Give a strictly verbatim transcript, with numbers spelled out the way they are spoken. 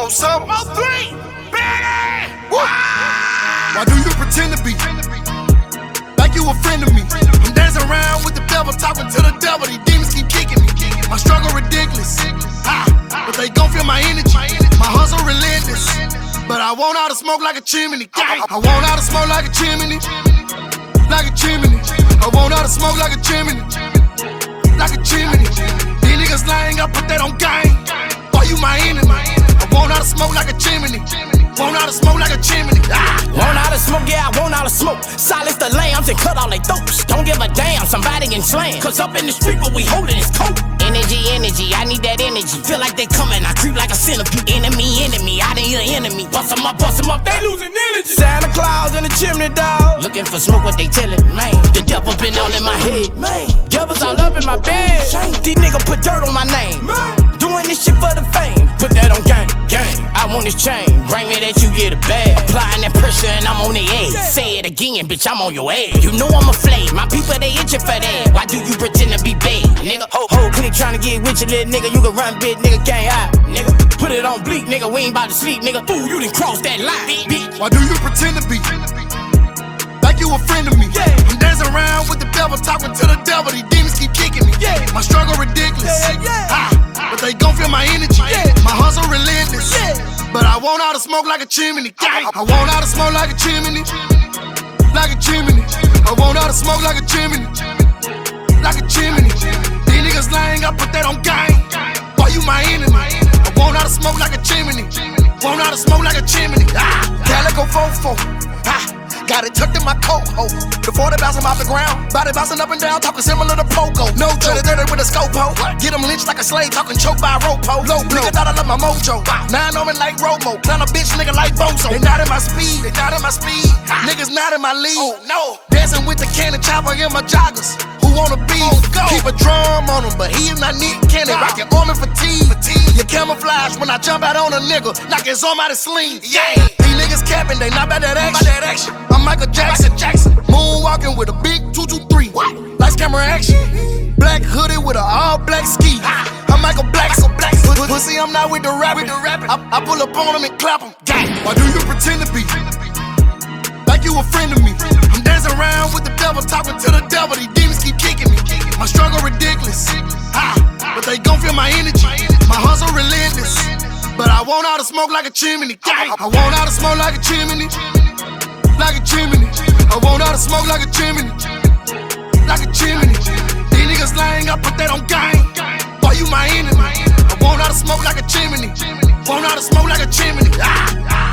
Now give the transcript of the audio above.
want some? Mo three, Benny! Why do you pretend to be like you a friend of me? I'm dancing around with the devil, talking to the devil. These demons keep kicking me. My struggle ridiculous, ah, but they gon' feel my energy. My hustle relentless, but I want all the smoke like a chimney. I want all the smoke like a chimney, like a chimney. I want all the smoke like a chimney, like a chimney. These niggas lying, I put that on game. Boy, you my enemy. I want all the smoke like a chimney. Want all the smoke like a chimney. Ah. Want all the smoke, yeah, I want all the smoke. Silence the lambs and cut all they throats. Don't give a damn, somebody getting slammed. Cause up in the street, what we holding is coke. Energy, energy, I need that energy. Feel like they coming, I creep like a centipede. Enemy, enemy, I need an enemy. Bust them up, bust them up, they losing energy. Santa Claus in the chimney, dog. Looking for smoke, what they tellin', man. The devil been all in my head, man. Devils all up in my bed. These niggas put dirt on my name, man. Doing this shit for the fame. Put that on gang, gang. I want this chain. Bring me that you get a bag. Applying that pressure and I'm on the edge. Say it again, bitch, I'm on your ass. You know I'm a flame. My people, they itching for that. Why do you pretend to be bad, nigga? Whole, whole clique trying to get with you, little nigga. You can run, bitch, nigga, can't hide, nigga. Put it on bleak, nigga. We ain't about to sleep, nigga. Ooh, you done crossed that line, bitch. Why do you pretend to be like you a friend of me? Yeah. I'm dancing around with the devil, talking to the devil. These demons keep kicking me. Yeah. My struggle ridiculous, yeah, yeah. Ah, but they gon' feel my energy. Yeah. My hustle relentless, yeah. But I want all the smoke like a chimney. I, I want all the smoke like a chimney, like a chimney. I want all the smoke like a chimney, like a chimney. These niggas lying, I put that on game. Boy, you my enemy. I want all the smoke like a chimney, want all the smoke like a chimney. Ah, Calico fofo. Ah. Got it tucked in my coat hole. The forty bouncing off the ground. Body bouncing up and down, talking similar to Pogo. No joke, dirty with a scope ho. Get him lynched like a slave, talking choke by a rope ho. Low blow, nigga thought I love my mojo. Nine on me like Romo. Clown a bitch, nigga like Bozo. They not in my speed, they not in my speed. Niggas not in my league. Oh, no. Dancing with the cannon chopper in my joggers. Who wanna be? Oh, keep a drum on him, but he is not Nick Cannon. Rockin' arm and fatigue. You camouflage when I jump out on a nigga. Knock his arm out of sling. Yeah. These niggas capping, they not about that action. I'm Michael Jackson. Jackson. Moonwalking with a big two two three. Lights, camera, action. Black hoodie with a all black ski. I'm Michael Blackson. Pussy, I'm not with the rapping. I, I pull up on him and clap him. Why do you pretend to be like you a friend of me? I'm dancing around with the devil, talking to the devil. These demons keep kicking me. My struggle ridiculous, ah, but they gon' feel my energy. My hustle relentless, but I want all the smoke like a chimney. I want all the smoke like a chimney, like a chimney. I want all the smoke like a chimney, like a chimney. These niggas lying, I put that on game. Boy, you my enemy. I want all the smoke like a chimney, want all the smoke like a chimney. Ah.